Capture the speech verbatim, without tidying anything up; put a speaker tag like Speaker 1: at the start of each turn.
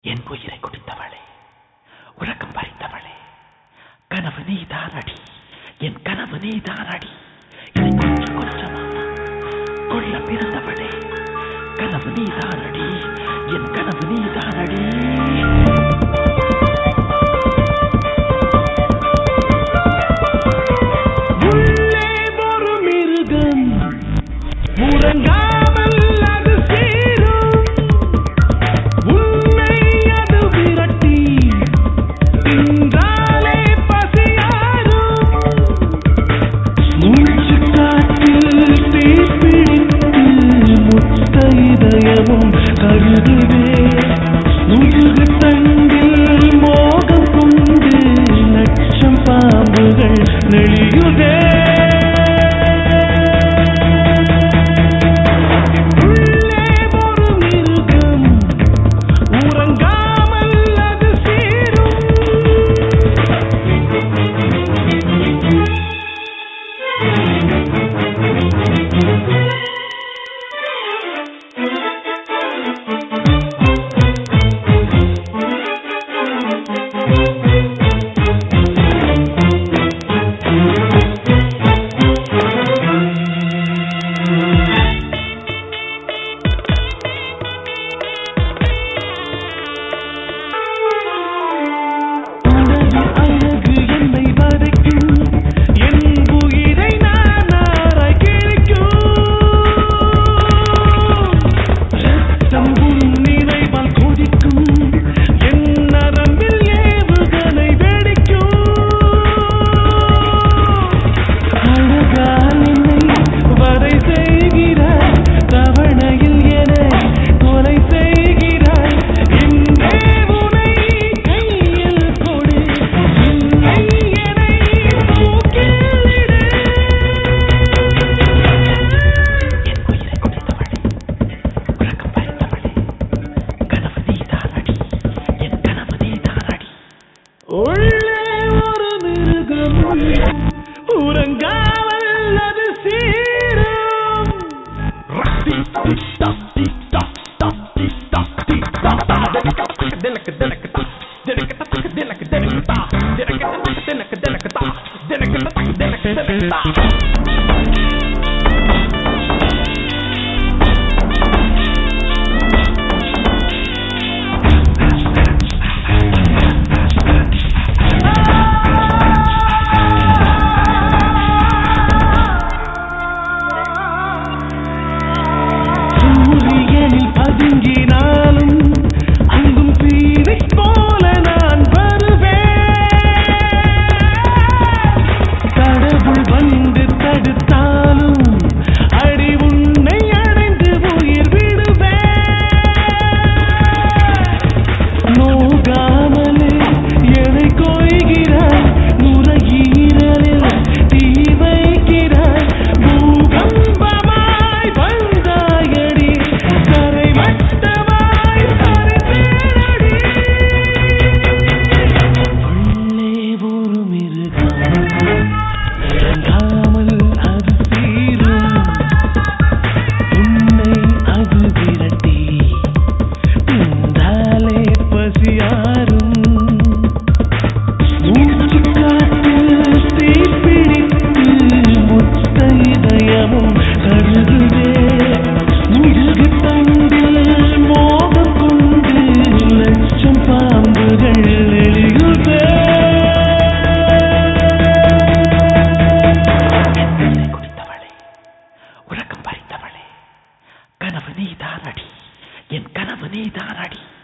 Speaker 1: என் உயிரை குடித்தவளே, உறக்கம் பறித்தவளே, கனவு நீதான் அடி, என் கனவு நீதான் அடி. இதை கொஞ்சம் கொஞ்சமாக கொள்ள பிறந்தவளே, கனவு நீதான் அடி, என் கனவு நீதான் அடி. உள்ளே ஒரு மிருகம் உறங்காமல் அது சேரும், உன்னை அது விரட்டி தின்றாலே பசியாரும். மூச்சு காற்றில் தீப்பிடித்து முத்த இதயமும் கருதுவே, முழுகு தங்கில் மோகம் கொண்டு லட்சம் பாம்புகள் நெளியுதே. உறங்காமல் அது சீரும். பதுங்கினாலும் அங்கும் தீரை போல நான் வருவேன். கடவுள் வந்து தடுத்தாலும் அடி உன்னை அடைந்து உயிர் விடுவேன். நோகாமலே எதை கொய்கிறாய், நுரையீரலில் தீ வைக்கிறாய். பூகம்பமாய் வந்தாயடி, கரை மட்டமாய் சரிந்தேனடி. உள்ளே ஒரு மிருகம் உறங்காமல் அது சீரும், உன்னை அது விரட்டி தின்றாலே பசியாரும். மூச்சு காற்றில் தீப்பிடித்து முத்த இதயமும் கருதுவே, முழுகு தங்கில் மோகம் கொண்டு லட்சம் பாம்புகள் நெளியுதே. குடித்தவளே, உறக்கம் பறித்தவளே, கனவு நீதான் அடி, என் கனவு நீதான் அடி.